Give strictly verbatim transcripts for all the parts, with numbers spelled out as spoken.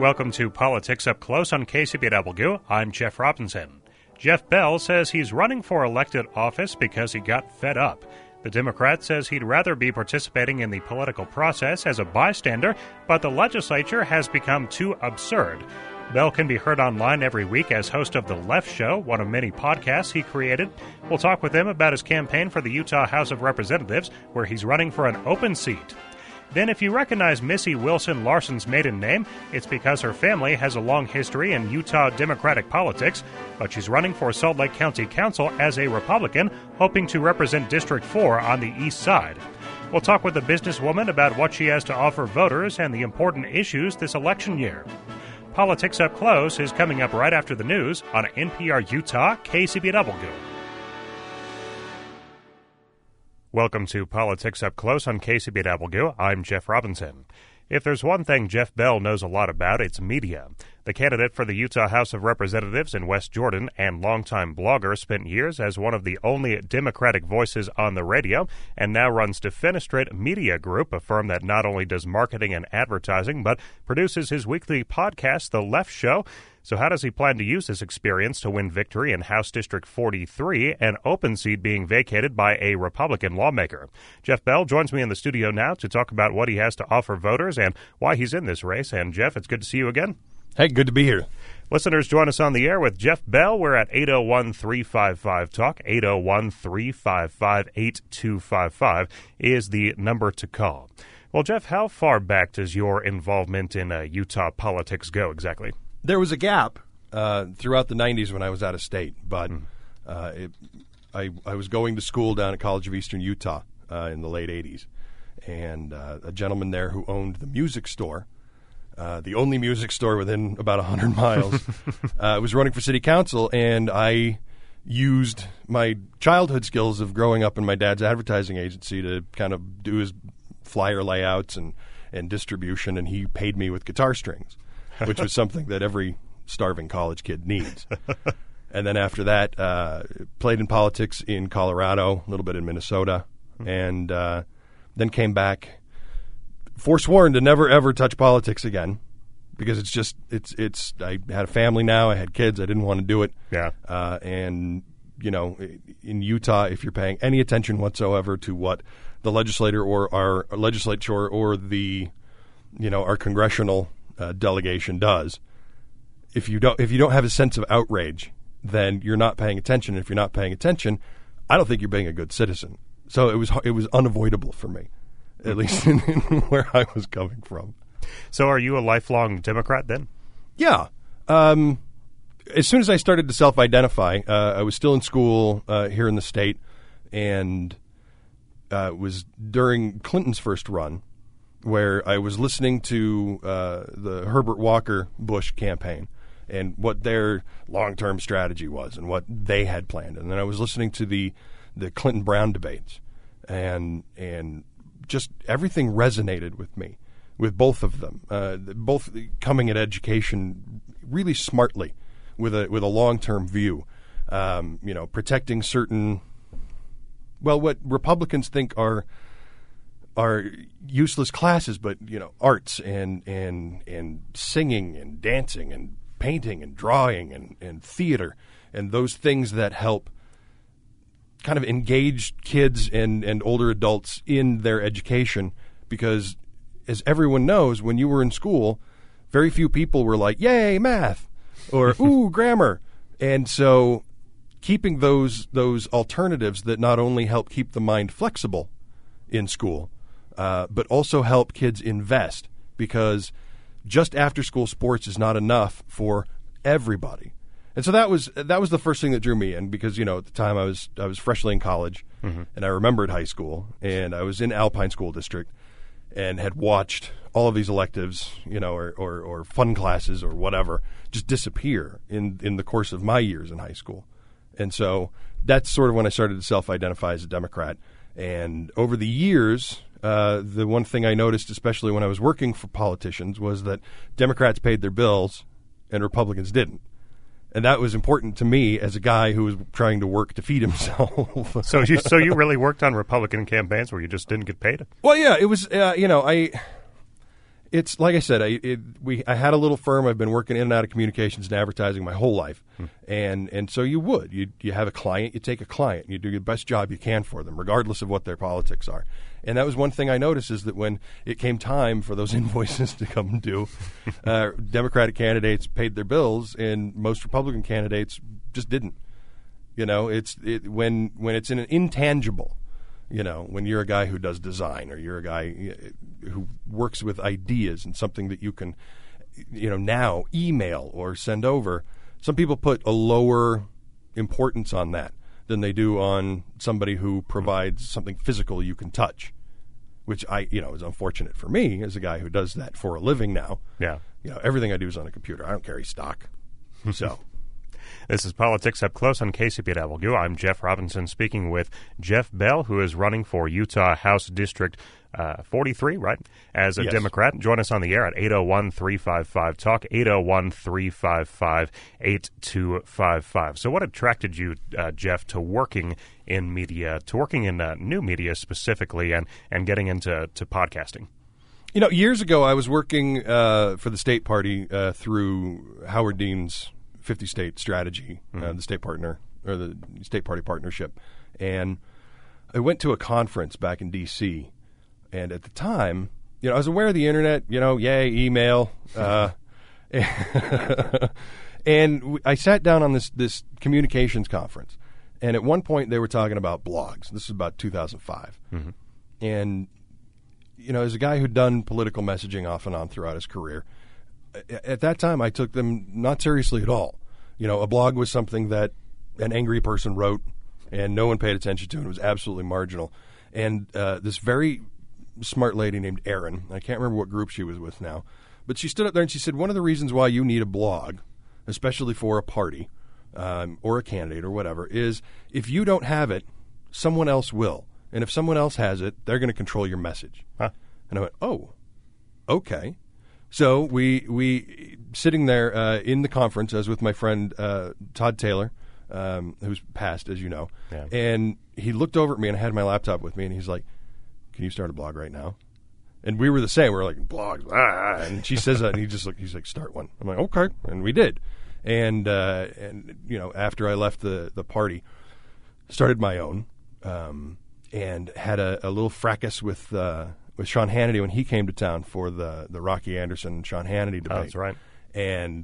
Welcome to Politics Up Close on K C B W. I'm Jeff Robinson. Jeff Bell says he's running for elected office because he got fed up. The Democrat says he'd rather be participating in the political process as a bystander, but the legislature has become too absurd. Bell can be heard online every week as host of The Left Show, one of many podcasts he created. We'll talk with him about his campaign for the Utah House of Representatives, where he's running for an open seat. Then, if you recognize Missy Wilson Larson's maiden name, it's because her family has a long history in Utah Democratic politics, but she's running for Salt Lake County Council as a Republican, hoping to represent District four on the east side. We'll talk with the businesswoman about what she has to offer voters and the important issues this election year. Politics Up Close is coming up right after the news on N P R Utah K C B W. Welcome to Politics Up Close on K C B W. I'm Jeff Robinson. If there's one thing Jeff Bell knows a lot about, it's media. The candidate for the Utah House of Representatives in West Jordan and longtime blogger spent years as one of the only Democratic voices on the radio and now runs Defenestrate Media Group, a firm that not only does marketing and advertising but produces his weekly podcast, The Left Show. So how does he plan to use this experience to win victory in House District forty-three, an open seat being vacated by a Republican lawmaker? Jeff Bell joins me in the studio now to talk about what he has to offer voters and why he's in this race. And Jeff, it's good to see you again. Hey, good to be here. Listeners, join us on the air with Jeff Bell. We're at eight oh one, three five five, talk. eight oh one, three five five, eight two five five is the number to call. Well, Jeff, how far back does your involvement in uh, Utah politics go exactly? There was a gap uh, throughout the nineties when I was out of state, but mm. uh, it, I, I was going to school down at College of Eastern Utah uh, in the late eighties, and uh, a gentleman there who owned the music store, uh, the only music store within about one hundred miles, uh, was running for city council, and I used my childhood skills of growing up in my dad's advertising agency to kind of do his flyer layouts and, and distribution, and he paid me with guitar strings, which was something that every starving college kid needs. And then after that, uh, played in politics in Colorado, a little bit in Minnesota, mm-hmm. and uh, then came back, forsworn to never, ever touch politics again, because it's just, it's, it's, I had a family now, I had kids, I didn't want to do it. Yeah. Uh, and, you know, in Utah, if you're paying any attention whatsoever to what the legislator or our, our legislature or the, you know, our congressional Uh, delegation does, if you don't if you don't have a sense of outrage, then you're not paying attention. If you're not paying attention, I don't think you're being a good citizen. So it was it was unavoidable for me, at least in, in where I was coming from. So are you a lifelong Democrat then? Yeah. Um, as soon as I started to self-identify, uh, I was still in school uh, here in the state, and uh, it was during Clinton's first run, where I was listening to uh, the Herbert Walker Bush campaign and what their long-term strategy was and what they had planned. And then I was listening to the the Clinton-Brown debates, and and just everything resonated with me, with both of them, uh, both coming at education really smartly with a with a long-term view, um, you know, protecting certain, well, what Republicans think are are useless classes, but, you know, arts and and and singing and dancing and painting and drawing and, and theater and those things that help kind of engage kids and, and older adults in their education, because as everyone knows, when you were in school, very few people were like, yay, math, or ooh, grammar. And so keeping those those alternatives that not only help keep the mind flexible in school, Uh, but also help kids invest, because just after school sports is not enough for everybody. And so that was that was the first thing that drew me in, because, you know, at the time I was I was freshly in college, mm-hmm. and I remembered high school, and I was in Alpine School District and had watched all of these electives, you know, or, or, or fun classes or whatever just disappear in, in the course of my years in high school. And so that's sort of when I started to self-identify as a Democrat. And over the years, Uh, the one thing I noticed, especially when I was working for politicians, was that Democrats paid their bills and Republicans didn't. And that was important to me as a guy who was trying to work to feed himself. so you so you really worked on Republican campaigns where you just didn't get paid? Well, yeah, it was, uh, you know, I It's like I said, I it, we I had a little firm. I've been working in and out of communications and advertising my whole life, hmm. and and so you would you you have a client, you take a client, you do your best job you can for them, regardless of what their politics are. And that was one thing I noticed is that when it came time for those invoices to come due, uh, Democratic candidates paid their bills, and most Republican candidates just didn't. You know, it's it, when when it's an intangible. You know, when you're a guy who does design or you're a guy who works with ideas and something that you can, you know, now email or send over, some people put a lower importance on that than they do on somebody who provides something physical you can touch, which I, you know, is unfortunate for me as a guy who does that for a living now. Yeah. You know, everything I do is on a computer. I don't carry stock. So. This is Politics Up Close on K C P W. I'm Jeff Robinson speaking with Jeff Bell, who is running for Utah House District uh, forty-three, right, as a yes. Democrat. Join us on the air at eight oh one, three five five, talk, eight oh one, three five five, eight two five five. So what attracted you, uh, Jeff, to working in media, to working in uh, new media specifically, and, and getting into to podcasting? You know, years ago I was working uh, for the state party uh, through Howard Dean's fifty-state strategy, mm-hmm. uh, the state partner or the state party partnership, and I went to a conference back in D C. And at the time, you know, I was aware of the internet. You know, yay, email, uh, and w- I sat down on this this communications conference, and at one point they were talking about blogs. This was about two thousand five, mm-hmm. and you know, as a guy who'd done political messaging off and on throughout his career. At that time, I took them not seriously at all. You know, a blog was something that an angry person wrote, and no one paid attention to, and it was absolutely marginal. And uh, this very smart lady named Erin, I can't remember what group she was with now, but she stood up there and she said, one of the reasons why you need a blog, especially for a party um, or a candidate or whatever, is if you don't have it, someone else will. And if someone else has it, they're going to control your message. Huh. And I went, oh, okay. So we we sitting there uh, in the conference, as with my friend uh, Todd Taylor, um, who's passed, as you know, yeah. and he looked over at me, and I had my laptop with me, and he's like, "Can you start a blog right now?" And we were the same. We were like, "Blogs," ah. And she says that, and he just like he's like, "Start one." I'm like, "Okay," and we did. And uh, and you know, after I left the the party, started my own, um, and had a, a little fracas with. Uh, with Sean Hannity when he came to town for the, the Rocky Anderson and Sean Hannity debate. Oh, that's right. And,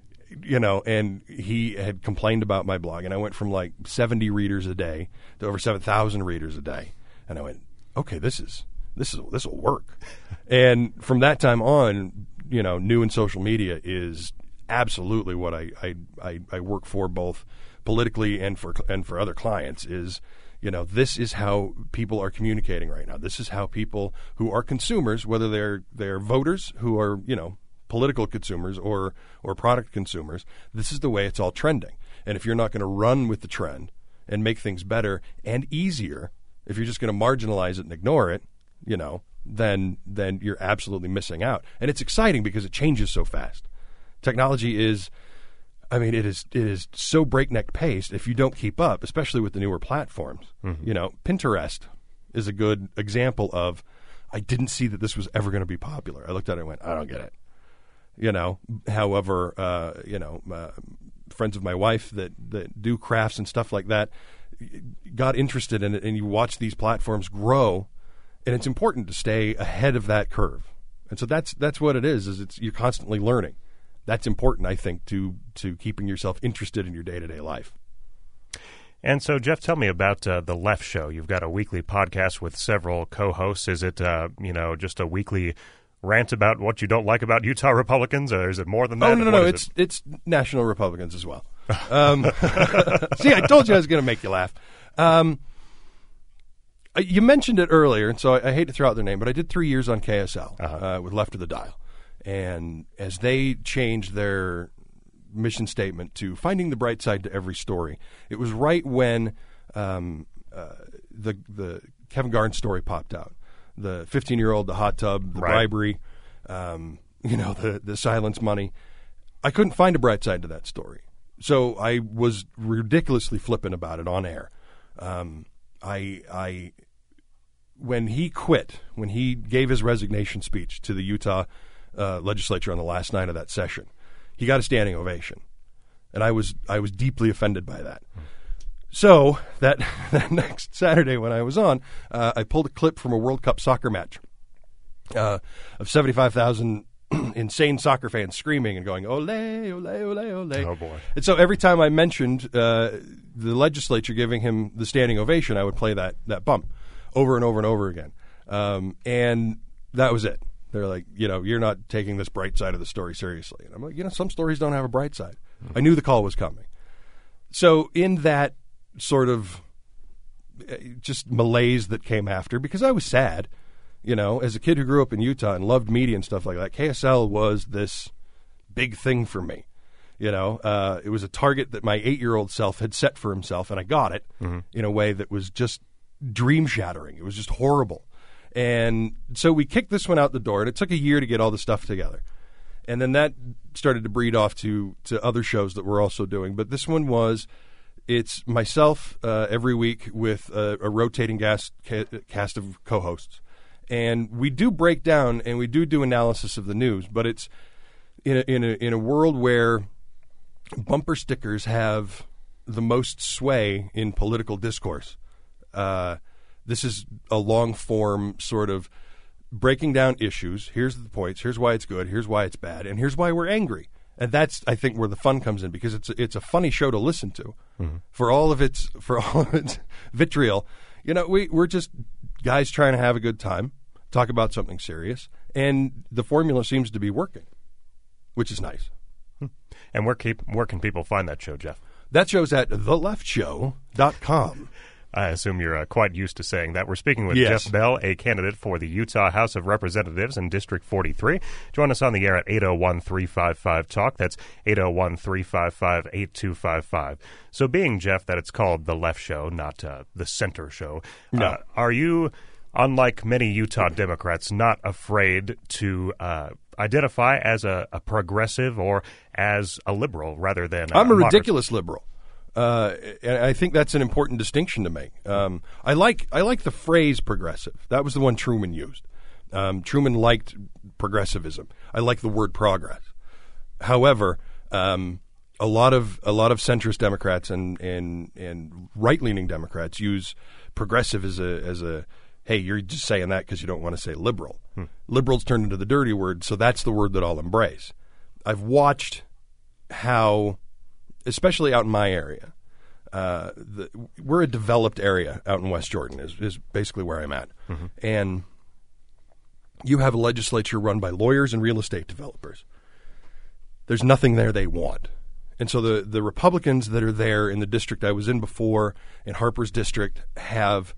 you know, and he had complained about my blog, and I went from like seventy readers a day to over seven thousand readers a day. And I went, okay, this is, this is, this will work. And from that time on, you know, new in social media is absolutely what I, I, I, I work for, both politically and for, and for other clients is, you know, this is how people are communicating right now. This is how people who are consumers, whether they're they're voters who are, you know, political consumers or or product consumers, this is the way it's all trending. And if you're not going to run with the trend and make things better and easier, if you're just going to marginalize it and ignore it, you know, then then you're absolutely missing out. And it's exciting because it changes so fast. Technology is I mean, it is it is so breakneck paced. If you don't keep up, especially with the newer platforms, mm-hmm. you know, Pinterest is a good example of. I didn't see that this was ever going to be popular. I looked at it and went, I don't get it. You know, however, uh, you know, uh, friends of my wife that that do crafts and stuff like that got interested in it, and you watch these platforms grow, and it's important to stay ahead of that curve. And so that's that's what it is. Is it's you're constantly learning. That's important, I think, to to keeping yourself interested in your day-to-day life. And so, Jeff, tell me about uh, The Left Show. You've got a weekly podcast with several co-hosts. Is it, uh, you know, just a weekly rant about what you don't like about Utah Republicans, or is it more than that? Oh, no, no, no. It's, it? it's national Republicans as well. Um, see, I told you I was going to make you laugh. Um, you mentioned it earlier, and so I, I hate to throw out their name, but I did three years on K S L uh-huh. uh, with Left of the Dial. And as they changed their mission statement to finding the bright side to every story, it was right when um, uh, the the Kevin Garn story popped out. The fifteen-year-old, the hot tub, the right. bribery, um, you know, the, the silence money. I couldn't find a bright side to that story. So I was ridiculously flippant about it on air. Um, I, I, when he quit, when he gave his resignation speech to the Utah uh, legislature on the last night of that session. He got a standing ovation, and I was I was deeply offended by that. So that, that next Saturday when I was on, uh, I pulled a clip from a World Cup soccer match uh, of seventy-five thousand insane soccer fans screaming and going, ole, ole, ole, ole. Oh, boy. And so every time I mentioned uh, the legislature giving him the standing ovation, I would play that, that bump over and over and over again. Um, and that was it. They're like, you know, you're not taking this bright side of the story seriously. And I'm like, you know, some stories don't have a bright side. Mm-hmm. I knew the call was coming. So in that sort of uh, just malaise that came after, because I was sad, you know, as a kid who grew up in Utah and loved media and stuff like that, K S L was this big thing for me. You know, uh, it was a target that my eight-year-old self had set for himself, and I got it mm-hmm. in a way that was just dream-shattering. It was just horrible. And so we kicked this one out the door, and it took a year to get all the stuff together. And then that started to breed off to, to other shows that we're also doing. But this one was, it's myself uh, every week with a, a rotating gas ca- cast of co-hosts. And we do break down and we do do analysis of the news, but it's in a, in a, in a world where bumper stickers have the most sway in political discourse. Uh, this is a long-form sort of breaking down issues. Here's the points. Here's why it's good. Here's why it's bad. And here's why we're angry. And that's, I think, where the fun comes in, because it's a, it's a funny show to listen to. Mm-hmm. For all of its for all of its vitriol. You know, we we're just guys trying to have a good time, talk about something serious, and the formula seems to be working, which is nice. And where keep where can people find that show, Jeff? That show's at the left show dot com. I assume you're uh, quite used to saying that. We're speaking with yes. Jeff Bell, a candidate for the Utah House of Representatives in District forty-three. Join us on the air at eight oh one, three five five, talk. That's eight oh one, three five five, eight two five five. So being, Jeff, that it's called The Left Show, not uh, The Center Show, no. uh, are you, unlike many Utah Democrats, not afraid to uh, identify as a, a progressive or as a liberal rather than I'm a, a ridiculous liberal. Uh, and I think that's an important distinction to make. Um, I like I like the phrase progressive. That was the one Truman used. Um, Truman liked progressivism. I like the word progress. However, um, a lot of a lot of centrist Democrats and and, and right leaning Democrats use progressive as a as a hey, you're just saying that because you don't want to say liberal. Hmm. Liberals turned into the dirty word, so that's the word that I'll embrace. I've watched how, especially out in my area, uh, the, we're a developed area out in West Jordan is, is basically where I'm at. Mm-hmm. And you have a legislature run by lawyers and real estate developers. There's nothing there they want. And so the, the Republicans that are there in the district I was in before, in Harper's district, have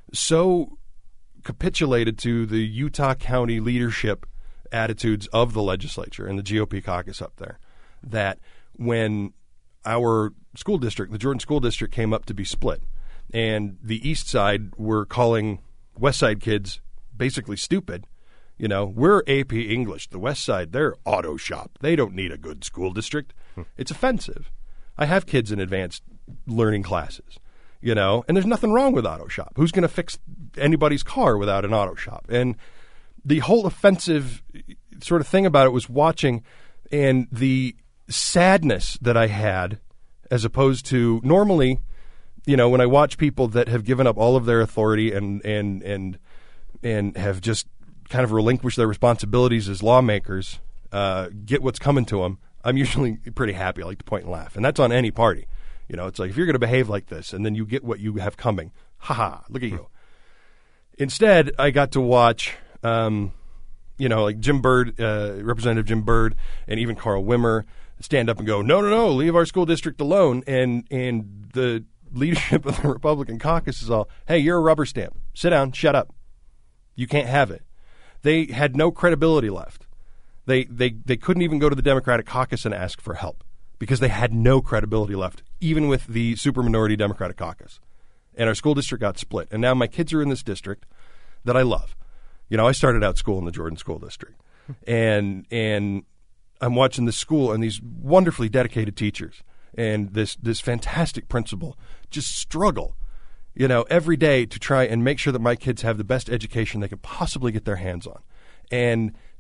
so capitulated to the Utah County leadership attitudes of the legislature and the G O P caucus up there that when our school district, the Jordan School District, came up to be split, and the east side were calling west side kids basically stupid. You know, we're A P English. The west side, they're auto shop. They don't need a good school district. Hmm. It's offensive. I have kids in advanced learning classes, you know, and there's nothing wrong with auto shop. Who's going to fix anybody's car without an auto shop? And the whole offensive sort of thing about it was watching, and the sadness that I had, as opposed to normally, you know, when I watch people that have given up all of their authority and and and and have just kind of relinquished their responsibilities as lawmakers, uh, get what's coming to them, I'm usually pretty happy. I like to point and laugh, and that's on any party. You know, it's like if you're going to behave like this, and then you get what you have coming, ha ha, look at you. Instead, I got to watch. Um, You know, like Jim Byrd, uh, Representative Jim Byrd, and even Carl Wimmer stand up and go, no, no, no, leave our school district alone. And and the leadership of the Republican caucus is all, hey, you're a rubber stamp. Sit down, shut up. You can't have it. They had no credibility left. They they they couldn't even go to the Democratic caucus and ask for help because they had no credibility left, even with the superminority Democratic caucus. And our school district got split. And now my kids are in this district that I love. You know, I started out school in the Jordan School District, and and I'm watching this school and these wonderfully dedicated teachers and this this fantastic principal just struggle, you know, every day to try and make sure that my kids have the best education they can possibly get their hands on. And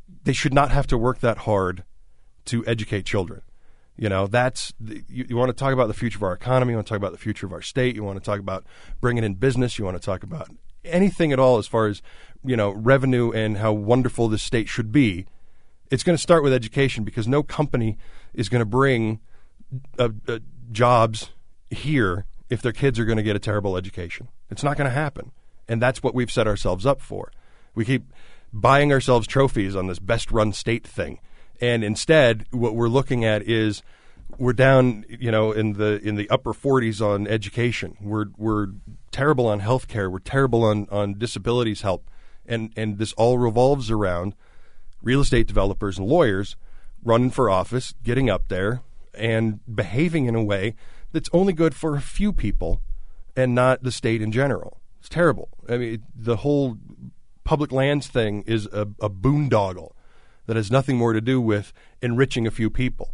they should not have to work that hard to educate children. You know, that's the, you, you want to talk about the future of our economy. You want to talk about the future of our state. You want to talk about bringing in business. You want to talk about anything at all as far as, you know, revenue and how wonderful this state should be. It's going to start with education, because no company is going to bring uh, uh, jobs here if their kids are going to get a terrible education. It's not going to happen. And that's what we've set ourselves up for. We keep buying ourselves trophies on this best run state thing. And instead, what we're looking at is we're down, you know, in the in the upper forties on education. We're we're terrible on health care. We're terrible on, on disabilities help. And and this all revolves around real estate developers and lawyers running for office, getting up there, and behaving in a way that's only good for a few people and not the state in general. It's terrible. I mean, the whole public lands thing is a, a boondoggle that has nothing more to do with enriching a few people.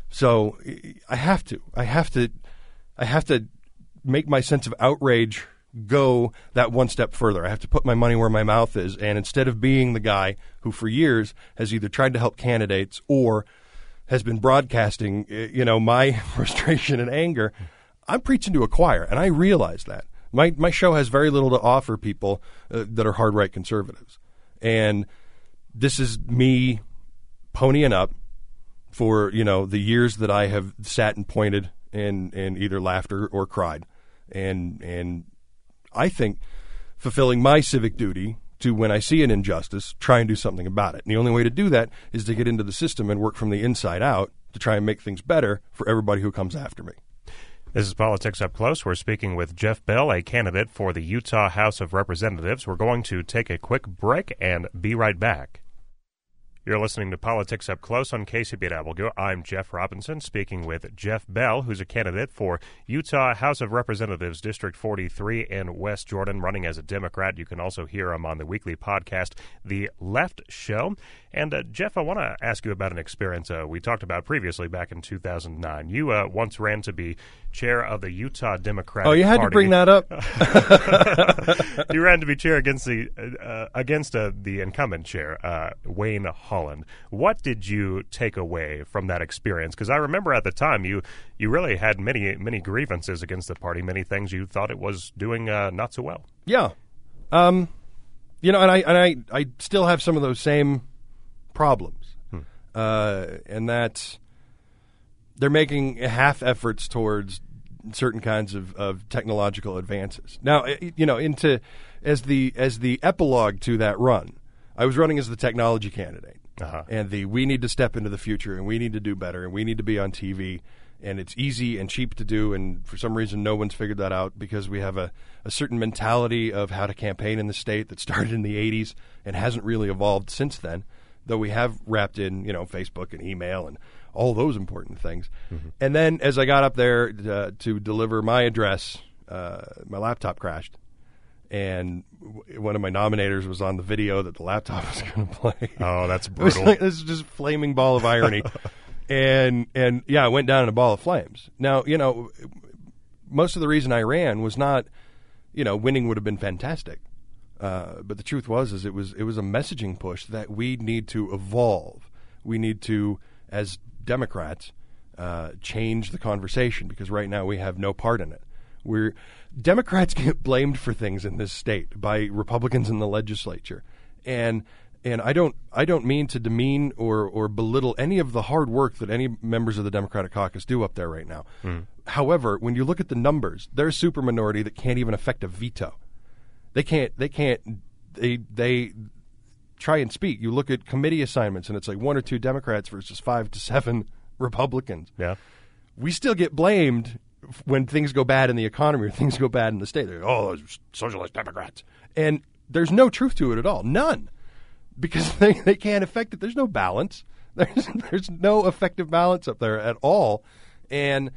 So I have to, I have to, I have to make my sense of outrage go that one step further. I have to put my money where my mouth is. And instead of being the guy who for years has either tried to help candidates or has been broadcasting, you know, my frustration and anger, I'm preaching to a choir. And I realize that. My my show has very little to offer people uh, that are hard right conservatives. And this is me ponying up for, you know, the years that I have sat and pointed and, and either laughed or, or cried. And and I think fulfilling my civic duty to, when I see an injustice, try and do something about it. And the only way to do that is to get into the system and work from the inside out to try and make things better for everybody who comes after me. This is Politics Up Close. We're speaking with Jeff Bell, a candidate for the Utah House of Representatives. We're going to take a quick break and be right back. You're listening to Politics Up Close on K C B W. I'm Jeff Robinson, speaking with Jeff Bell, who's a candidate for Utah House of Representatives, District forty-three in West Jordan, running as a Democrat. You can also hear him on the weekly podcast, The Left Show. And, uh, Jeff, I want to ask you about an experience uh, we talked about previously back in two thousand nine. You uh, once ran to be chair of the Utah Democratic Party. Oh, you had Party. to bring that up? You ran to be chair against the uh, against uh, the incumbent chair, uh, Wayne Holland. What did you take away from that experience? Because I remember at the time you you really had many many grievances against the party, many things you thought it was doing uh, not so well. Yeah, um, you know, and I and I, I still have some of those same problems, hmm. uh, and that they're making half efforts towards certain kinds of, of technological advances. Now, you know, into as the as the epilogue to that run, I was running as the technology candidate. Uh-huh. And the we need to step into the future, and we need to do better, and we need to be on T V, and it's easy and cheap to do, and for some reason no one's figured that out because we have a, a certain mentality of how to campaign in the state that started in the eighties and hasn't really evolved since then, though we have wrapped in, you know, Facebook and email and all those important things. Mm-hmm. And then as I got up there uh, to deliver my address, uh, my laptop crashed. And w- one of my nominators was on the video that the laptop was going to play. Oh, that's brutal. Like, this is just a flaming ball of irony. and, and yeah, it went down in a ball of flames. Now, you know, most of the reason I ran was not, you know, winning would have been fantastic. Uh, but the truth was, is it was, it was a messaging push that we need to evolve. We need to, as Democrats, uh, change the conversation because right now we have no part in it. We're Democrats get blamed for things in this state by Republicans in the legislature, and and I don't I don't mean to demean or or belittle any of the hard work that any members of the Democratic caucus do up there right now. Mm. However, when you look at the numbers, they're a super minority that can't even affect a veto. They can't. They can't. They they try and speak. You look at committee assignments, and it's like one or two Democrats versus five to seven Republicans. Yeah, we still get blamed when things go bad in the economy or things go bad in the state. They're, oh, those socialist Democrats. And there's no truth to it at all. None. Because they, they can't affect it. There's no balance. There's, there's no effective balance up there at all. And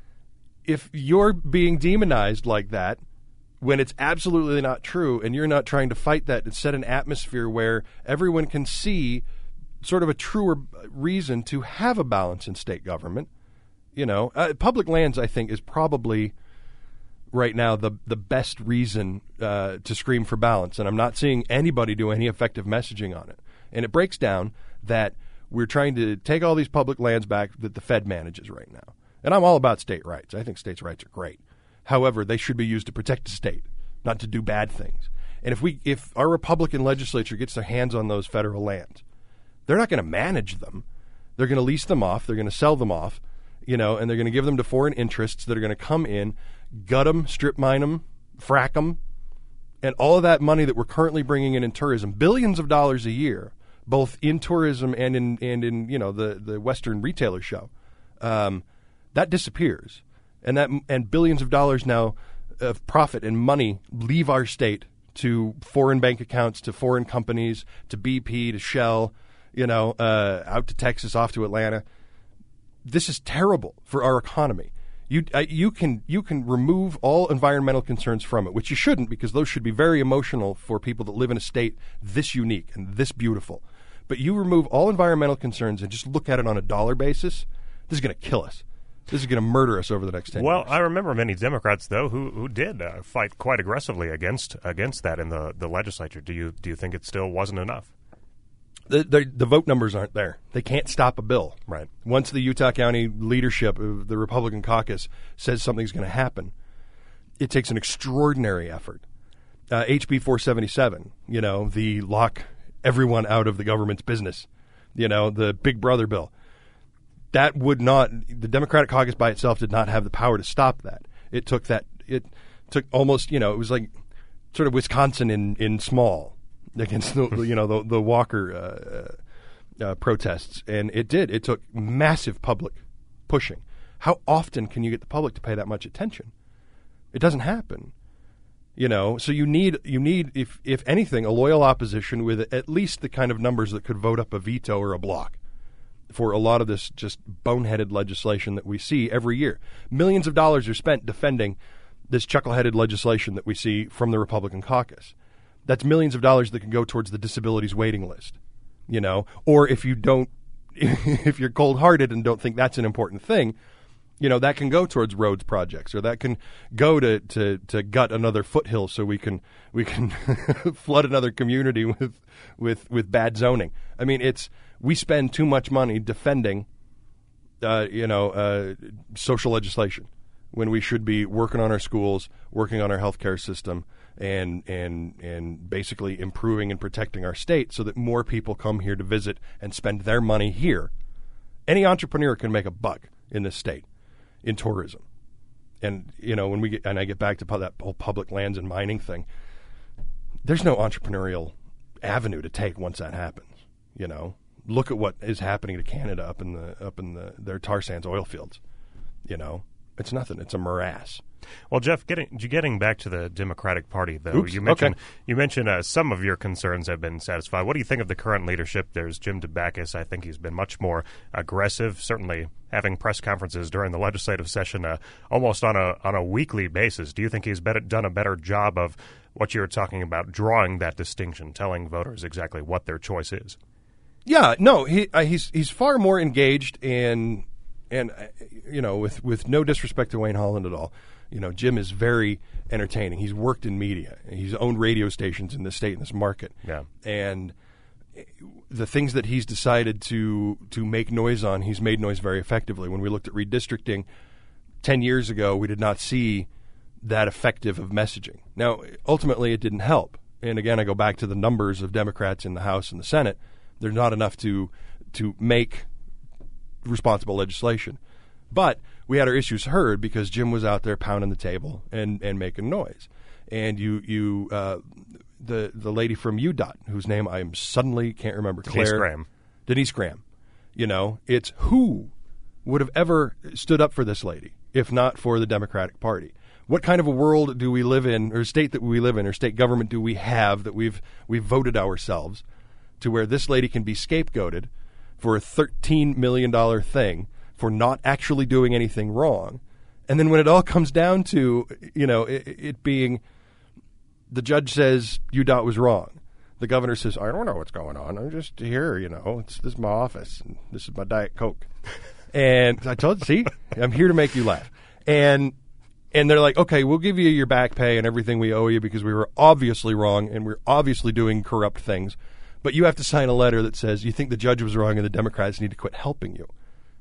if you're being demonized like that, when it's absolutely not true, and you're not trying to fight that and set an atmosphere where everyone can see sort of a truer reason to have a balance in state government, you know, uh, public lands, I think, is probably right now the the best reason uh, to scream for balance. And I'm not seeing anybody do any effective messaging on it. And it breaks down that we're trying to take all these public lands back that the Fed manages right now. And I'm all about state rights. I think states' rights are great. However, they should be used to protect the state, not to do bad things. And if we, if our Republican legislature gets their hands on those federal lands, they're not going to manage them. They're going to lease them off. They're going to sell them off, you know, and they're going to give them to foreign interests that are going to come in, gut them, strip mine them, frack them, and all of that money that we're currently bringing in in tourism, billions of dollars a year, both in tourism and in and in you know the the Western retailer show, um, that disappears, and that and billions of dollars now of profit and money leave our state to foreign bank accounts, to foreign companies, to B P, to Shell, you know, uh, out to Texas, off to Atlanta. This is terrible for our economy. You uh, you can you can remove all environmental concerns from it, which you shouldn't, because those should be very emotional for people that live in a state this unique and this beautiful. But you remove all environmental concerns and just look at it on a dollar basis, this is going to kill us. This is going to murder us over the next ten well, years. Well, I remember many Democrats, though, who who did uh, fight quite aggressively against against that in the, the legislature. Do you do you think it still wasn't enough? The, the the vote numbers aren't there. They can't stop a bill. Right. Once the Utah County leadership of the Republican caucus says something's going to happen, it takes an extraordinary effort. Uh, H B four seventy-seven, you know, the lock everyone out of the government's business, you know, the Big Brother bill. That would not, the Democratic caucus by itself did not have the power to stop that. It took that, it took almost, you know, it was like sort of Wisconsin in, in small against the, you know, the, the Walker uh, uh, protests. And it did. It took massive public pushing. How often can you get the public to pay that much attention? It doesn't happen. You know, so you need, you need, if if anything, a loyal opposition with at least the kind of numbers that could vote up a veto or a block for a lot of this just boneheaded legislation that we see every year. Millions of dollars are spent defending this chuckleheaded legislation that we see from the Republican caucus. That's millions of dollars that can go towards the disabilities waiting list, you know, or if you don't, if you're cold-hearted and don't think that's an important thing, you know, that can go towards roads projects, or that can go to, to, to gut another foothill so we can we can flood another community with with with bad zoning. I mean, it's we spend too much money defending, uh, you know, uh, social legislation when we should be working on our schools, working on our healthcare system, and and and basically improving and protecting our state so that more people come here to visit and spend their money here. Any entrepreneur can make a buck in this state in tourism. And, you know, when we get, and I get back to pu- that whole public lands and mining thing, there's no entrepreneurial avenue to take once that happens. You know, look at what is happening to Canada up in the, up in the, their tar sands oil fields. You know, it's nothing. It's a morass. Well, Jeff, getting getting back to the Democratic Party, though, Oops, you mentioned okay. you mentioned uh, some of your concerns have been satisfied. What do you think of the current leadership? There's Jim DeBacchus. I think he's been much more aggressive, certainly having press conferences during the legislative session uh, almost on a on a weekly basis. Do you think he's better, done a better job of what you were talking about, drawing that distinction, telling voters exactly what their choice is? Yeah, no, he uh, he's he's far more engaged and and uh, you know, with with no disrespect to Wayne Holland at all. You know, Jim is very entertaining. He's worked in media. He's owned radio stations in this state, in this market. Yeah. And the things that he's decided to to make noise on, he's made noise very effectively. When we looked at redistricting ten years ago, we did not see that effective of messaging. Now, ultimately, it didn't help. And again, I go back to the numbers of Democrats in the House and the Senate. There's not enough to to make responsible legislation. But we had our issues heard because Jim was out there pounding the table and, and making noise. And you you uh, the the lady from U D O T, whose name I suddenly can't remember, Denise Claire Graham. Denise Graham. You know, it's who would have ever stood up for this lady if not for the Democratic Party? What kind of a world do we live in, or state that we live in, or state government do we have that we've we've voted ourselves to where this lady can be scapegoated for a thirteen million dollars thing for not actually doing anything wrong. And then when it all comes down to, you know, it, it being the judge says U D O T was wrong. The governor says, I don't know what's going on. I'm just here, you know. It's, this is my office. And this is my Diet Coke. And I told you, see, I'm here to make you laugh. And and they're like, okay, we'll give you your back pay and everything we owe you because we were obviously wrong and we're obviously doing corrupt things. but you have to sign a letter that says you think the judge was wrong and the Democrats need to quit helping you.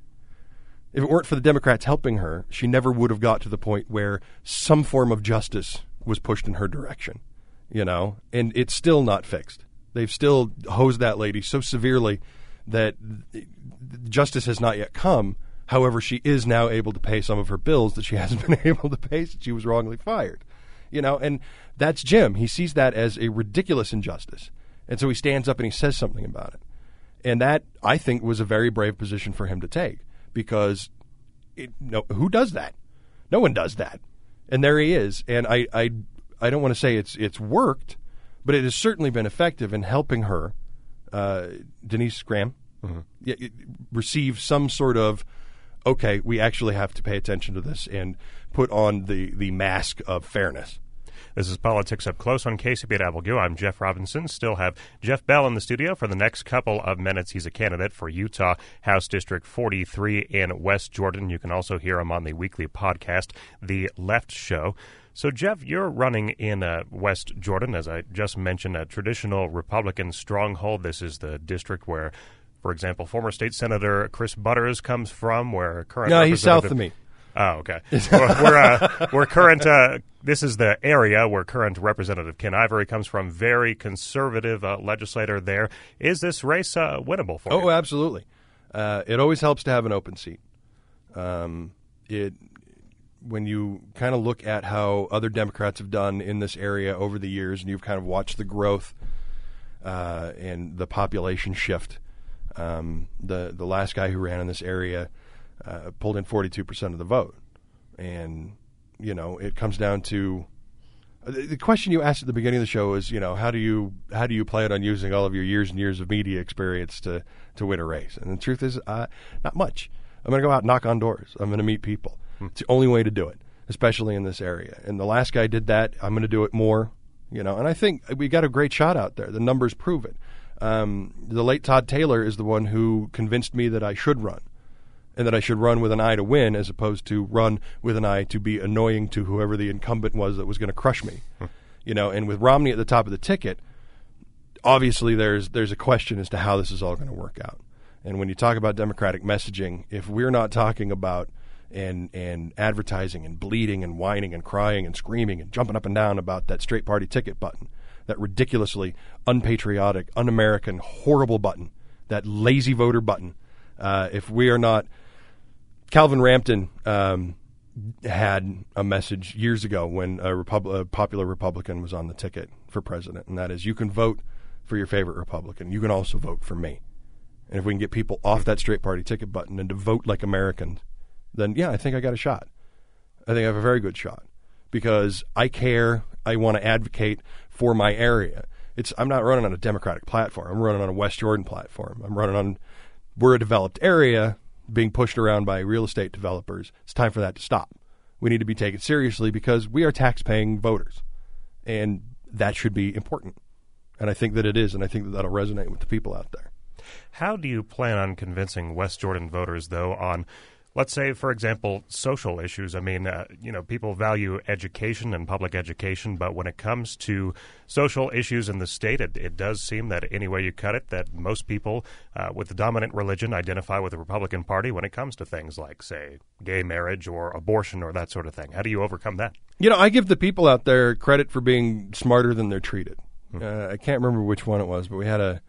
If it weren't for the Democrats helping her, she never would have got to the point where some form of justice was pushed in her direction, you know, and it's still not fixed. They've still hosed that lady so severely that justice has not yet come. However, she is now able to pay some of her bills that she hasn't been able to pay since she was wrongly fired, you know, and that's Jim. He sees that as a ridiculous injustice. And so he stands up and he says something about it. And that, I think, was a very brave position for him to take. Because it, no, who does that? No one does that. And there he is. And I, I, I don't want to say it's it's worked, but it has certainly been effective in helping her, uh, Denise Graham, mm-hmm. receive some sort of, okay, we actually have to pay attention to this and put on the, the mask of fairness. This is Politics Up Close on K C B at W. I'm Jeff Robinson. Still have Jeff Bell in the studio for the next couple of minutes. He's a candidate for Utah House District forty-three in West Jordan. You can also hear him on the weekly podcast, The Left Show. So, Jeff, you're running in uh, West Jordan, as I just mentioned, a traditional Republican stronghold. This is the district where, for example, former State Senator Chris Butters comes from, where current No, he's south of me. Oh, okay. we're, we're, uh, we're current. Uh, this is the area where current Representative Ken Ivory comes from. Very conservative uh, legislator there. Is this race uh, winnable for oh, you? Oh, absolutely. Uh, it always helps to have an open seat. Um, it when you kind of look at how other Democrats have done in this area over the years, and you've kind of watched the growth uh, and the population shift. Um, the the last guy who ran in this area. Uh, pulled in forty-two percent of the vote. And, you know, it comes down to uh, the, the question you asked at the beginning of the show is, you know, how do you how do you plan on using all of your years and years of media experience to, to win a race? And the truth is, uh, not much. I'm going to go out and knock on doors. I'm going to meet people. Hmm. It's the only way to do it, especially in this area. And the last guy did that. I'm going to do it more, you know. And I think we got a great shot out there. The numbers prove it. Um, the late Todd Taylor is the one who convinced me that I should run. And that I should run with an eye to win as opposed to run with an eye to be annoying to whoever the incumbent was that was going to crush me. Hmm. You know, and with Romney at the top of the ticket, obviously there's there's a question as to how this is all going to work out. And when you talk about Democratic messaging, if we're not talking about and and advertising and bleeding and whining and crying and screaming and jumping up and down about that straight party ticket button, that ridiculously unpatriotic, un-American, horrible button, that lazy voter button, uh, if we are not Calvin Rampton um, had a message years ago when a, Repub- a popular Republican was on the ticket for president, and that is you can vote for your favorite Republican. You can also vote for me. And if we can get people off that straight party ticket button and to vote like Americans, then, yeah, I think I got a shot. I think I have a very good shot because I care. I want to advocate for my area. It's I'm not running on a Democratic platform. I'm running on a West Jordan platform. I'm running on we're a developed area being pushed around by real estate developers. It's time for that to stop. We need to be taken seriously because we are tax-paying voters, and that should be important. And I think that it is, and I think that that'll resonate with the people out there. How do you plan on convincing West Jordan voters, though, on, let's say, for example, social issues? I mean, uh, you know, people value education and public education, but when it comes to social issues in the state, it, it does seem that any way you cut it, that most people uh, with the dominant religion identify with the Republican Party when it comes to things like, say, gay marriage or abortion or that sort of thing. How do you overcome that? You know, I give the people out there credit for being smarter than they're treated. Hmm. Uh, I can't remember which one it was, but we had a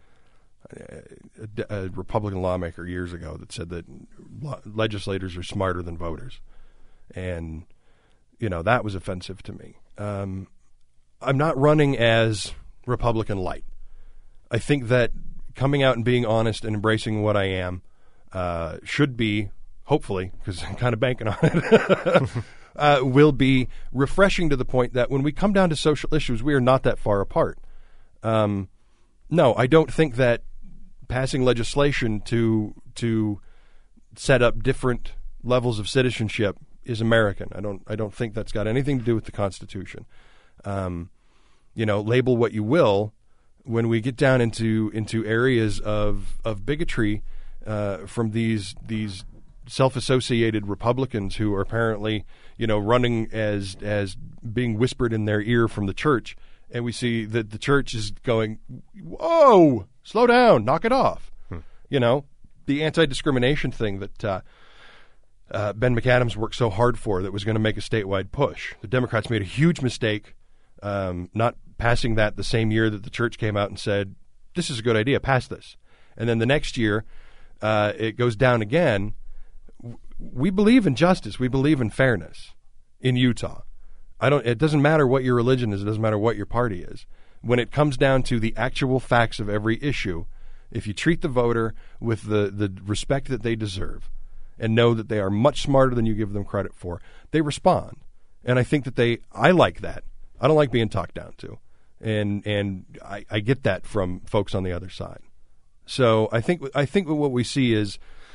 A, a Republican lawmaker years ago that said that lo- legislators are smarter than voters. And, you know, that was offensive to me. Um, I'm not running as Republican light. I think that coming out and being honest and embracing what I am uh, should be, hopefully, because I'm kind of banking on it, uh, will be refreshing to the point that when we come down to social issues, we are not that far apart. Um, no, I don't think that passing legislation to to set up different levels of citizenship is American. I don't I don't think that's got anything to do with the Constitution. Um, you know, label what you will. When we get down into into areas of of bigotry uh, from these these self-associated Republicans who are apparently, you know, running as as being whispered in their ear from the church, and we see that the church is going, whoa, Slow down. Knock it off. Hmm. You know, the anti-discrimination thing that uh, uh, Ben McAdams worked so hard for that was going to make a statewide push. The Democrats made a huge mistake um, not passing that the same year that the church came out and said, this is a good idea, pass this. And then the next year, uh, it goes down again. We believe in justice. We believe in fairness in Utah. I don't. It doesn't matter what your religion is. It doesn't matter what your party is. When it comes down to the actual facts of every issue, if you treat the voter with the, the respect that they deserve and know that they are much smarter than you give them credit for, they respond. And I think that they – I like that. I don't like being talked down to. And and I, I get that from folks on the other side. So I think I think what we see is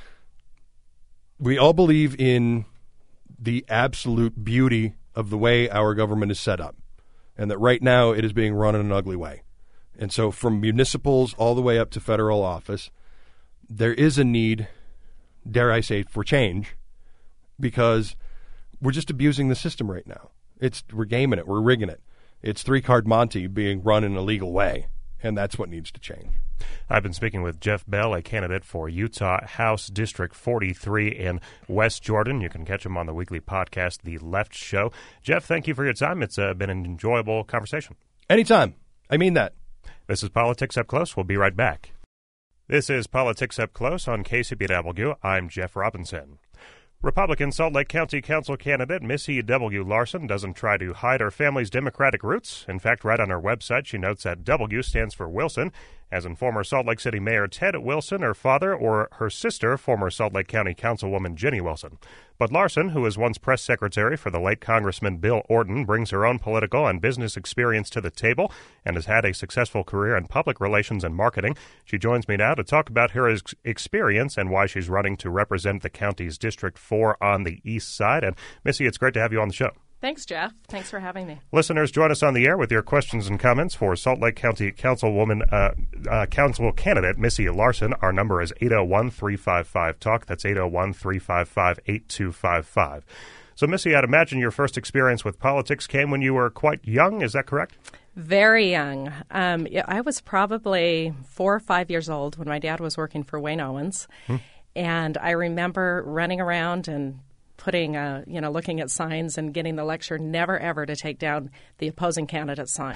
we all believe in the absolute beauty of the way our government is set up, and that right now it is being run in an ugly way. And so from municipals all the way up to federal office, there is a need, dare I say, for change, because we're just abusing the system right now. It's we're gaming it. We're rigging it. It's three-card Monte being run in a legal way, and that's what needs to change. I've been speaking with Jeff Bell, a candidate for Utah House District forty-three in West Jordan. You can catch him on the weekly podcast, The Left Show. Jeff, thank you for your time. It's uh, been an enjoyable conversation. Anytime. I mean that. This is Politics Up Close. We'll be right back. This is Politics Up Close on K C B W. I'm Jeff Robinson. Republican Salt Lake County Council candidate Missy W. Larson doesn't try to hide her family's Democratic roots. In fact, right on her website, she notes that W stands for Wilson, as in former Salt Lake City Mayor Ted Wilson, her father, or her sister, former Salt Lake County Councilwoman Jenny Wilson. But Larson, who was once press secretary for the late Congressman Bill Orton, brings her own political and business experience to the table and has had a successful career in public relations and marketing. She joins me now to talk about her ex- experience and why she's running to represent the county's District four on the east side. And Missy, it's great to have you on the show. Thanks, Jeff. Thanks for having me. Listeners, join us on the air with your questions and comments for Salt Lake County Councilwoman, uh, uh, Council candidate Missy Larson. Our number is eight oh one, three five five, talk. That's eight oh one, three five five, eight two five five. So, Missy, I'd imagine your first experience with politics came when you were quite young. Is that correct? Very young. Um, I was probably four or five years old when my dad was working for Wayne Owens. Hmm. And I remember running around and putting, uh, you know, looking at signs and getting the lecture never, ever to take down the opposing candidate's sign.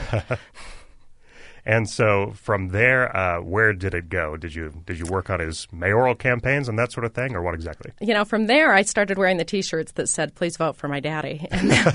And so from there, uh, where did it go? Did you did you work on his mayoral campaigns and that sort of thing, or what exactly? You know, from there, I started wearing the T-shirts that said, please vote for my daddy. And then,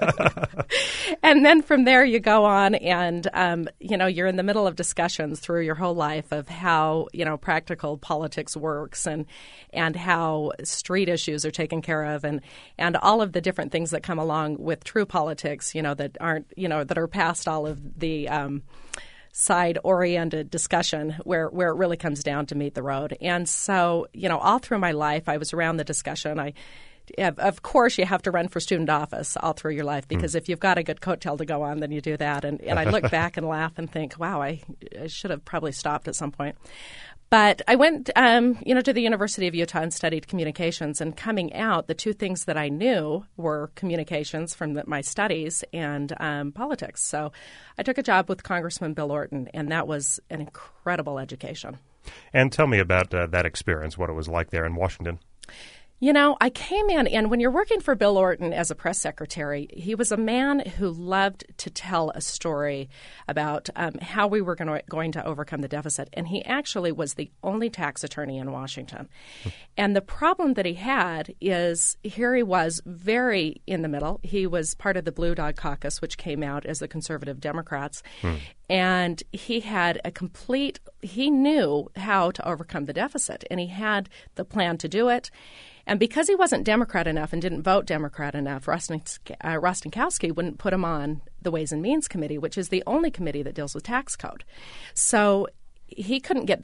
and then from there, you go on and, um, you know, you're in the middle of discussions through your whole life of how, you know, practical politics works and and how street issues are taken care of and, and all of the different things that come along with true politics, you know, that aren't, you know, that are past all of the um, side-oriented discussion where, where it really comes down to meet the road. And so, you know, all through my life, I was around the discussion. I, of course, you have to run for student office all through your life because mm. if you've got a good coattail to go on, then you do that. And, and I look back and laugh and think, wow, I, I should have probably stopped at some point. But I went, um, you know, to the University of Utah and studied communications. And coming out, the two things that I knew were communications from the, my studies and um, politics. So I took a job with Congressman Bill Orton, and that was an incredible education. And tell me about uh, that experience, what it was like there in Washington. You know, I came in, and when you're working for Bill Orton as a press secretary, he was a man who loved to tell a story about um, how we were gonna, going to overcome the deficit. And he actually was the only tax attorney in Washington. And the problem that he had is here he was very in the middle. He was part of the Blue Dog Caucus, which came out as the conservative Democrats. Hmm. And he had a complete – he knew how to overcome the deficit, and he had the plan to do it. And because he wasn't Democrat enough and didn't vote Democrat enough, uh, Rostenkowski wouldn't put him on the Ways and Means Committee, which is the only committee that deals with tax code. So he couldn't get there.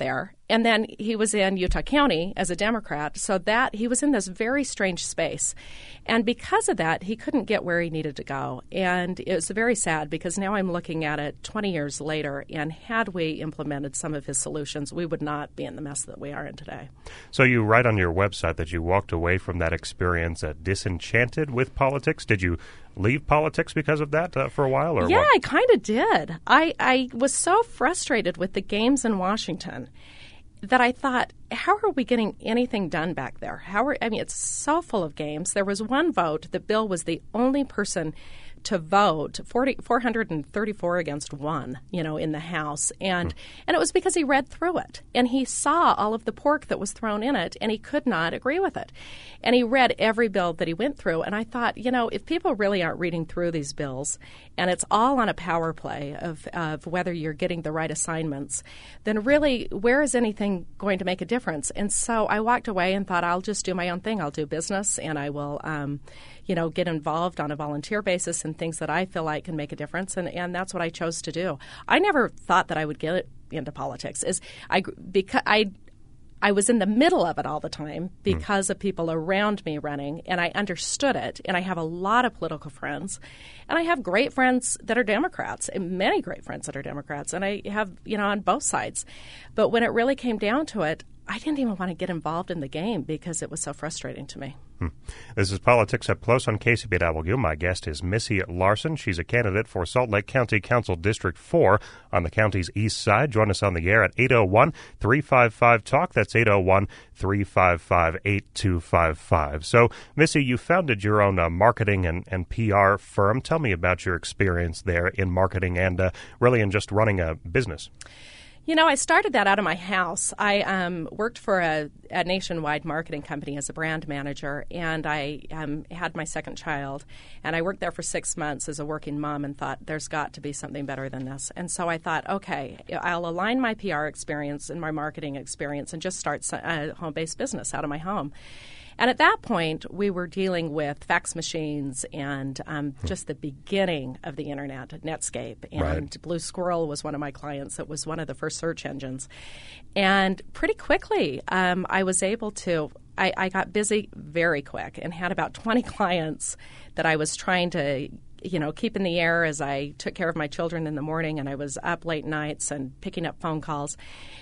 and then he was in Utah County as a Democrat, so that he was in this very strange space. And because of that, he couldn't get where he needed to go. And it was very sad because now I'm looking at it twenty years later, and had we implemented some of his solutions, we would not be in the mess that we are in today. So you write on your website that you walked away from that experience uh, disenchanted with politics. Did you leave politics because of that uh, for a while? Or yeah, what? I kind of did. I, I was so frustrated with the games in Washington that I thought, how are we getting anything done back there? How are I mean, it's so full of games. There was one vote that Bill was the only person to vote, forty, four hundred thirty-four against one, you know, in the House. And, mm. and it was because he read through it. And he saw all of the pork that was thrown in it, and he could not agree with it. And he read every bill that he went through. And I thought, you know, if people really aren't reading through these bills, and it's all on a power play of, of whether you're getting the right assignments, then really, where is anything going to make a difference? And so I walked away and thought, I'll just do my own thing. I'll do business, and I will um, you know, get involved on a volunteer basis in things that I feel like can make a difference, and, and that's what I chose to do. I never thought that I would get into politics. Is I because I I was in the middle of it all the time because mm. of people around me running, and I understood it. And I have a lot of political friends, and I have great friends that are Democrats, and many great friends that are Democrats, and I have, you know, on both sides. But when it really came down to it, I didn't even want to get involved in the game because it was so frustrating to me. Hmm. This is Politics Up Close on K C B W. My guest is Missy Larson. She's a candidate for Salt Lake County Council District four on the county's east side. Join us on the air at eight oh one, three five five, talk. That's eight oh one, three five five, eight two five five. So, Missy, you founded your own uh, marketing and, and P R firm. Tell me about your experience there in marketing and uh, really in just running a business. You know, I started that out of my house. I um, worked for a, a nationwide marketing company as a brand manager, and I um, had my second child. And I worked there for six months as a working mom and thought, there's got to be something better than this. And so I thought, okay, I'll align my P R experience and my marketing experience and just start a home-based business out of my home. And at that point, we were dealing with fax machines and um, just the beginning of the Internet, Netscape. And right. Blue Squirrel was one of my clients. It was one of the first search engines. And pretty quickly, um, I was able to – I, I got busy very quick and had about twenty clients that I was trying to – you know, keep in the air as I took care of my children in the morning, and I was up late nights and picking up phone calls.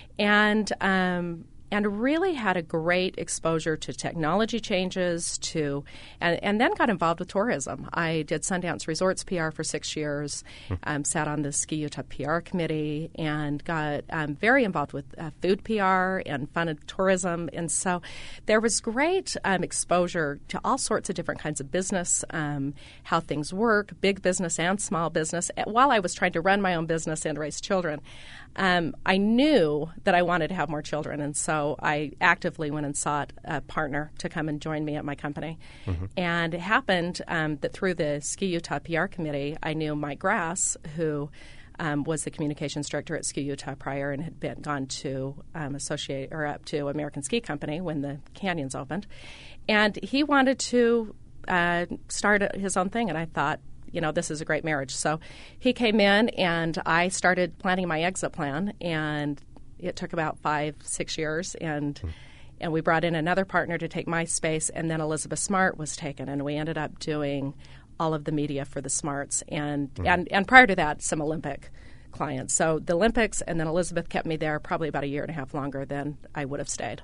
And um and really had a great exposure to technology changes, to and, and then got involved with tourism. I did Sundance Resorts P R for six years, um, sat on the Ski Utah P R committee, and got um, very involved with uh, food P R and funded tourism. And so there was great um, exposure to all sorts of different kinds of business, um, how things work, big business and small business, while I was trying to run my own business and raise children. Um, I knew that I wanted to have more children, and so I actively went and sought a partner to come and join me at my company. Mm-hmm. And it happened um, that through the Ski Utah P R committee, I knew Mike Grass, who um, was the communications director at Ski Utah prior and had been gone to um, associate or up to American Ski Company when the canyons opened, and he wanted to uh, start his own thing. And I thought, you know, this is a great marriage. So he came in, and I started planning my exit plan, and it took about five, six years, and mm. and we brought in another partner to take my space, and then Elizabeth Smart was taken, and we ended up doing all of the media for the Smarts, and mm. and, and prior to that, some Olympic clients. So the Olympics, and then Elizabeth kept me there probably about a year and a half longer than I would have stayed.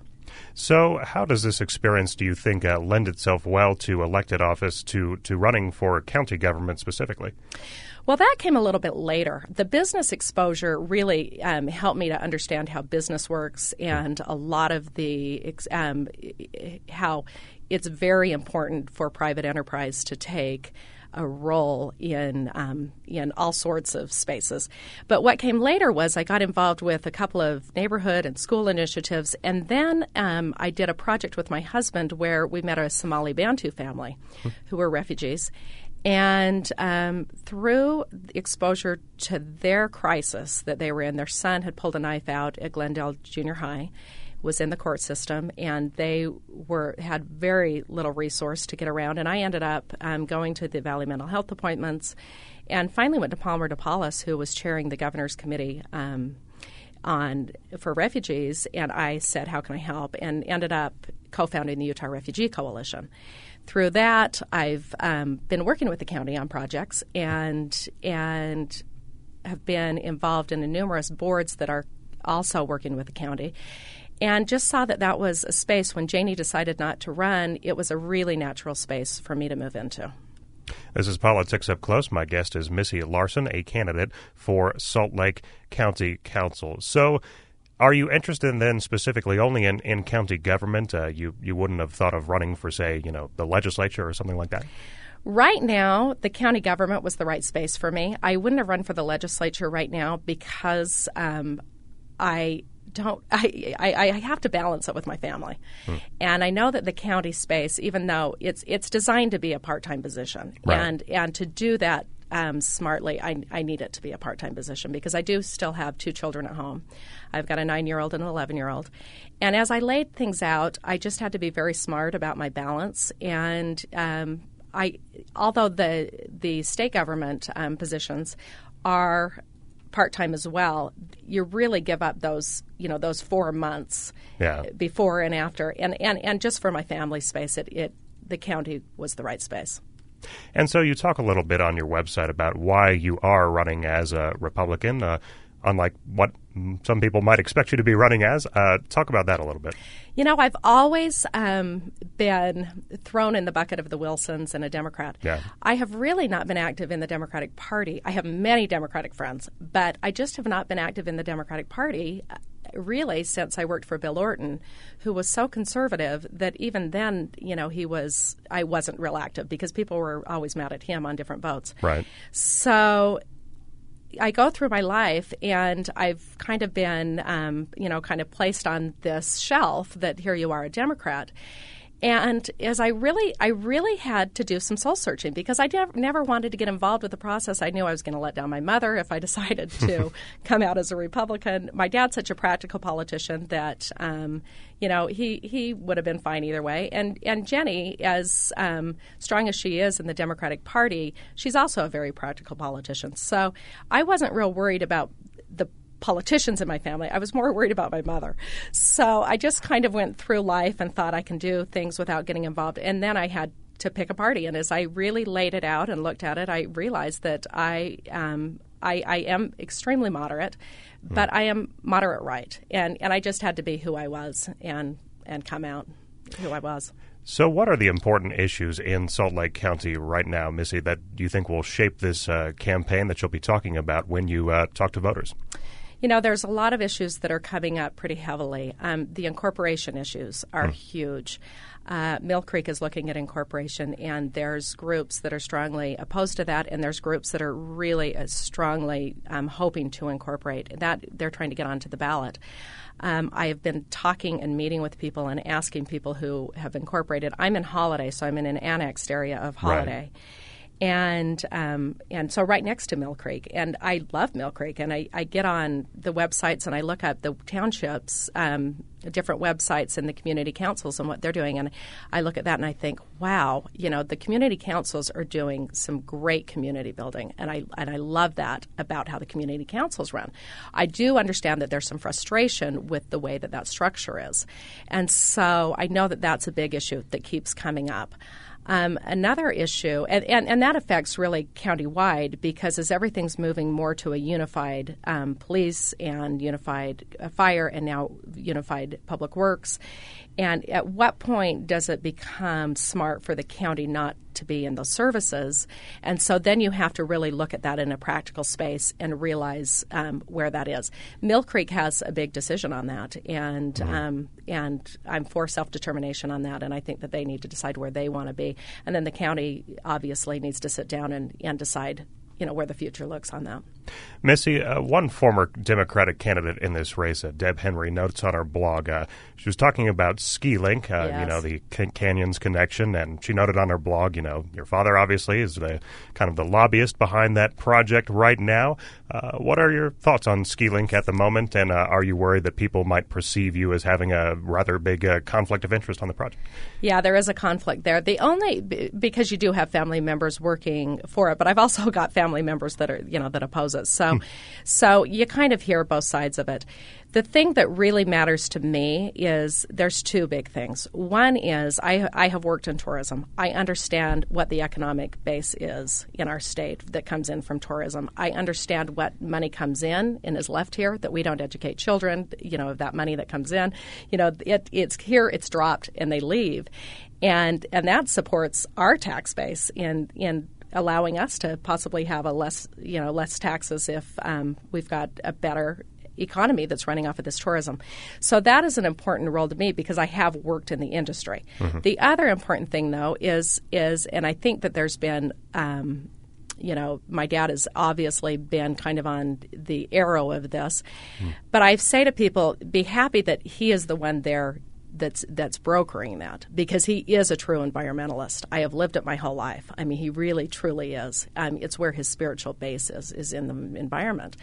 So how does this experience, do you think, uh, lend itself well to elected office, to, to running for county government specifically? Well, that came a little bit later. The business exposure really um, helped me to understand how business works and a lot of the um, how it's very important for private enterprise to take a role in um, in all sorts of spaces. But what came later was I got involved with a couple of neighborhood and school initiatives, and then um, I did a project with my husband where we met a Somali Bantu family hmm. who were refugees. And um, through exposure to their crisis that they were in, their son had pulled a knife out at Glendale Junior High, was in the court system, and they were had very little resource to get around. And I ended up um, going to the Valley Mental Health appointments, and finally went to Palmer DePaulis, who was chairing the governor's committee um, on for refugees, and I said, how can I help? And ended up co-founding the Utah Refugee Coalition. Through that, I've um, been working with the county on projects and and have been involved in numerous boards that are also working with the county. And just saw that that was a space when Janie decided not to run, it was a really natural space for me to move into. This is Politics Up Close. My guest is Missy Larson, a candidate for Salt Lake County Council. So are you interested then specifically only in, in county government? Uh, you, you wouldn't have thought of running for, say, you know, the legislature or something like that? Right now, the county government was the right space for me. I wouldn't have run for the legislature right now because um, I don't. I, I I have to balance it with my family, hmm. and I know that the county space, even though it's it's designed to be a part-time position, right. and and to do that um, smartly, I I need it to be a part-time position because I do still have two children at home. I've got a nine-year-old and an eleven-year-old, and as I laid things out, I just had to be very smart about my balance and. Um, I, although the the state government um, positions are part-time as well, you really give up those, you know, those four months yeah. before and after. And, and, and just for my family space, it, it the county was the right space. And so you talk a little bit on your website about why you are running as a Republican, uh, unlike what some people might expect you to be running as. Uh, talk about that a little bit. You know, I've always um, been thrown in the bucket of the Wilsons and a Democrat. Yeah. I have really not been active in the Democratic Party. I have many Democratic friends, but I just have not been active in the Democratic Party uh, really since I worked for Bill Orton, who was so conservative that even then, you know, he was I wasn't real active because people were always mad at him on different votes. Right. So I go through my life, and I've kind of been, um, you know, kind of placed on this shelf that here you are, a Democrat. And as I really, I really had to do some soul searching because I never, never wanted to get involved with the process. I knew I was going to let down my mother if I decided to come out as a Republican. My dad's such a practical politician that, um, you know, he, he would have been fine either way. And and Jenny, as um, strong as she is in the Democratic Party, she's also a very practical politician. So I wasn't real worried about the politicians in my family. I was more worried about my mother. So I just kind of went through life and thought I can do things without getting involved. And then I had to pick a party. And as I really laid it out and looked at it, I realized that I um, I, I am extremely moderate, but I am moderate right. And, and I just had to be who I was and, and come out who I was. So what are the important issues in Salt Lake County right now, Missy, that you think will shape this uh, campaign that you'll be talking about when you uh, talk to voters? You know, there's a lot of issues that are coming up pretty heavily. Um, the incorporation issues are hmm. huge. Uh, Mill Creek is looking at incorporation, and there's groups that are strongly opposed to that, and there's groups that are really uh, strongly um, hoping to incorporate. That they're trying to get onto the ballot. Um, I have been talking and meeting with people and asking people who have incorporated. I'm in Holiday, so I'm in an annexed area of Holiday. Right. And um, and so right next to Mill Creek. And I love Mill Creek. And I, I get on the websites and I look up the townships, um, different websites and the community councils and what they're doing. And I look at that and I think, wow, you know, the community councils are doing some great community building. And I and I love that about how the community councils run. I do understand that there's some frustration with the way that that structure is. And so I know that that's a big issue that keeps coming up. Um, another issue, and, and, and that affects really countywide because as everything's moving more to a unified um, police and unified uh, fire and now unified public works, and at what point does it become smart for the county not to be in those services? And so then you have to really look at that in a practical space and realize um, where that is. Mill Creek has a big decision on that, and mm-hmm. um, and I'm for self-determination on that, and I think that they need to decide where they want to be. And then the county obviously needs to sit down and, and decide, you know, where the future looks on that. Missy, uh, one former Democratic candidate in this race, uh, Deb Henry, notes on her blog, uh, she was talking about SkiLink, uh, yes. you know, the Can- Canyons connection, and she noted on her blog, you know, your father obviously is the kind of the lobbyist behind that project right now. Uh, what are your thoughts on SkiLink at the moment, and uh, are you worried that people might perceive you as having a rather big uh, conflict of interest on the project? Yeah, there is a conflict there. The only because you do have family members working for it, but I've also got family members that are, you know, that oppose it. So, so you kind of hear both sides of it. The thing that really matters to me is there's two big things. One is I, I have worked in tourism. I understand what the economic base is in our state that comes in from tourism. I understand what money comes in and is left here, that we don't educate children, you know, of that money that comes in. You know, it, it's here, it's dropped, and they leave. And and that supports our tax base in in allowing us to possibly have a less, you know, less taxes if um, we've got a better economy that's running off of this tourism. So that is an important role to me because I have worked in the industry. Mm-hmm. The other important thing, though, is, is and I think that there's been, um, you know, my dad has obviously been kind of on the arrow of this. Mm. But I say to people, be happy that he is the one there that's that's brokering that, because he is a true environmentalist. I have lived it my whole life. I mean, he really, truly is. Um, it's where his spiritual base is, is in the environment.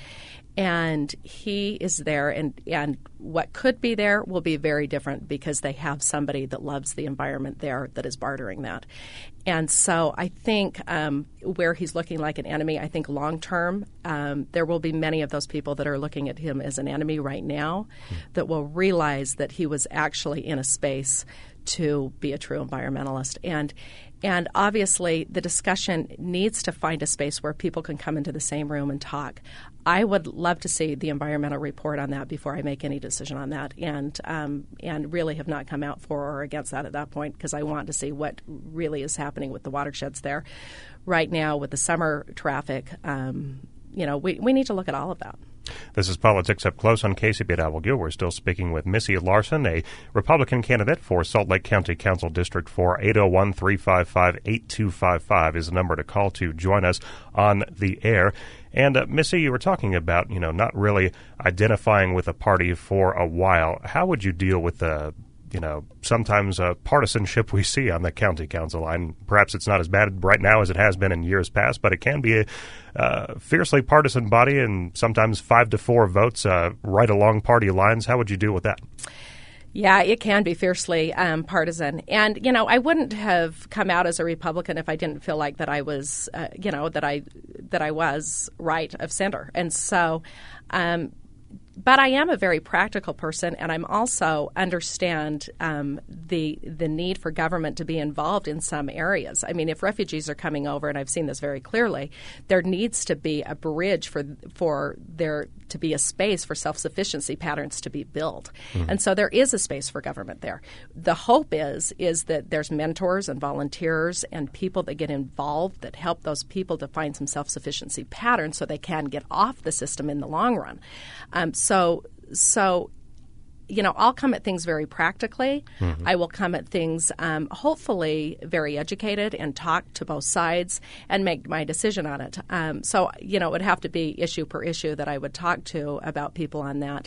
And he is there, and, and what could be there will be very different because they have somebody that loves the environment there that is bartering that. And so I think um, where he's looking like an enemy, I think long term, um, there will be many of those people that are looking at him as an enemy right now mm. that will realize that he was actually in a space to be a true environmentalist. And and obviously the discussion needs to find a space where people can come into the same room and talk. I would love to see the environmental report on that before I make any decision on that, and um, and really have not come out for or against that at that point, because I want to see what really is happening with the watersheds there. Right now with the summer traffic, um, you know, we, we need to look at all of that. This is Politics Up Close on K C B W. We're still speaking with Missy Larson, a Republican candidate for Salt Lake County Council District four. eight oh one, three five five, eight two five five is the number to call to join us on the air. And, uh, Missy, you were talking about, you know, not really identifying with a party for a while. How would you deal with the you know, sometimes uh, partisanship we see on the county council line? Perhaps it's not as bad right now as it has been in years past, but it can be a uh, fiercely partisan body, and sometimes five to four votes uh, right along party lines. How would you deal with that? Yeah, it can be fiercely um, partisan. And, you know, I wouldn't have come out as a Republican if I didn't feel like that I was, uh, you know, that I that I was right of center. And so um But I am a very practical person, and I'm also understand um, the the need for government to be involved in some areas. I mean, if refugees are coming over, and I've seen this very clearly, there needs to be a bridge for for there to be a space for self-sufficiency patterns to be built. Mm-hmm. And so there is a space for government there. The hope is is that there's mentors and volunteers and people that get involved that help those people to find some self-sufficiency patterns so they can get off the system in the long run. Um, so, so, you know, I'll come at things very practically. Mm-hmm. I will come at things um, hopefully very educated and talk to both sides and make my decision on it. Um, so, you know, it would have to be issue per issue that I would talk to about people on that.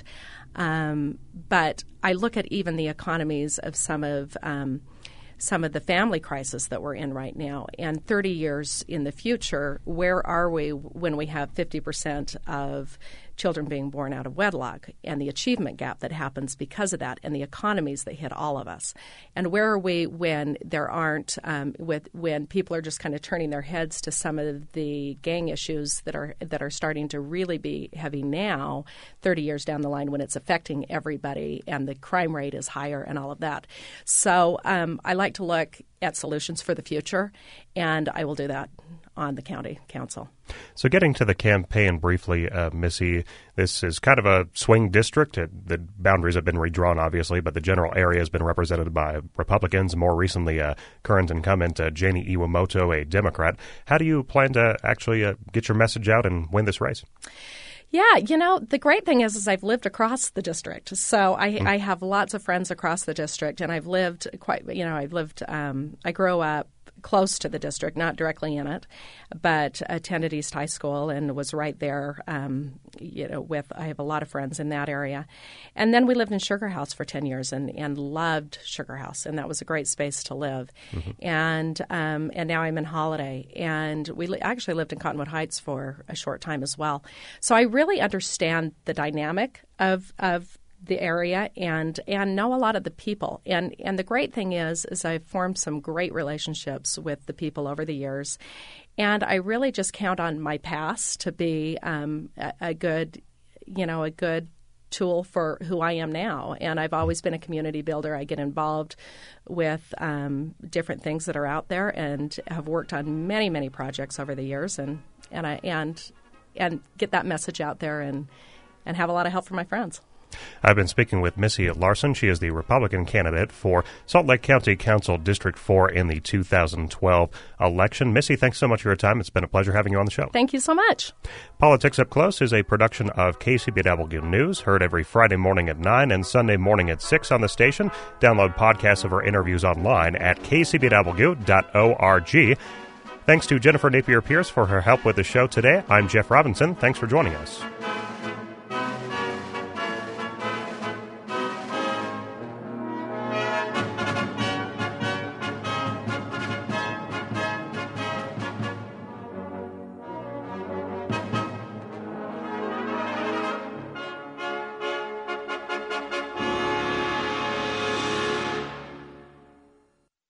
Um, but I look at even the economies of some of um, some of the family crisis that we're in right now. And thirty years in the future, where are we when we have fifty percent of children being born out of wedlock, and the achievement gap that happens because of that, and the economies that hit all of us? And where are we when there aren't, um, with when people are just kind of turning their heads to some of the gang issues that are that are starting to really be heavy now, thirty years down the line, when it's affecting everybody and the crime rate is higher and all of that. So um, I like to look at solutions for the future, and I will do that on the county council. So getting to the campaign briefly, uh, Missy, this is kind of a swing district. It, the boundaries have been redrawn, obviously, but the general area has been represented by Republicans. More recently, uh, current incumbent uh, Janie Iwamoto, a Democrat. How do you plan to actually uh, get your message out and win this race? Yeah, you know, the great thing is, is I've lived across the district. So I, mm. I have lots of friends across the district, and I've lived quite, you know, I've lived, um, I grew up close to the district, not directly in it, but attended East High School and was right there, um, you know, with, I have a lot of friends in that area. And then we lived in Sugar House for ten years and, and loved Sugar House, and that was a great space to live. Mm-hmm. And um, and now I'm in Holiday, and we li- actually lived in Cottonwood Heights for a short time as well. So I really understand the dynamic of of the area and and know a lot of the people. And and the great thing is is I've formed some great relationships with the people over the years. And I really just count on my past to be um, a, a good, you know, a good tool for who I am now. And I've always been a community builder. I get involved with um, different things that are out there and have worked on many, many projects over the years and and I and and get that message out there and, and have a lot of help from my friends. I've been speaking with Missy Larson. She is the Republican candidate for Salt Lake County Council District four in the two thousand twelve election. Missy, thanks so much for your time. It's been a pleasure having you on the show. Thank you so much. Politics Up Close is a production of K C B W News, heard every Friday morning at nine and Sunday morning at six on the station. Download podcasts of our interviews online at k c b w dot org. Thanks to Jennifer Napier-Pierce for her help with the show today. I'm Jeff Robinson. Thanks for joining us.